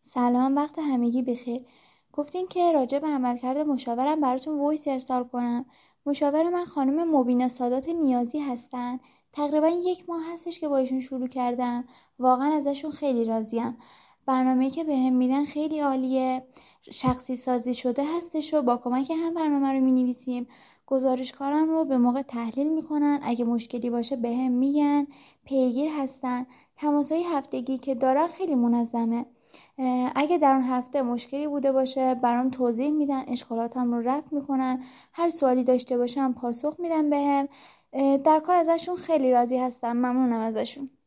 سلام، وقت همگی بخیر. گفتین که راجع به عملکرد مشاورم براتون وایس ارسال کنم. مشاور من خانم مبینا سادات نیازی هستن. تقریبا 1 ماه هستش که با ایشون شروع کردم. واقعا ازشون خیلی راضیم. برنامه‌ای که بهم میدن خیلی عالیه. شخصی سازی شده هستش و با کمک هم برنامه رو مینویسیم. گزارشکارم رو به موقع تحلیل میکنن. اگه مشکلی باشه بهم میگن. پیگیر هستن. تماسای هفتگی که دارن خیلی منظمه. اگه در اون هفته مشکلی بوده باشه برام توضیح میدن، اشکالاتم رو رفع میکنن. هر سوالی داشته باشم پاسخ میدن بهم. در کار ازشون خیلی راضی هستم. ممنونم ازشون.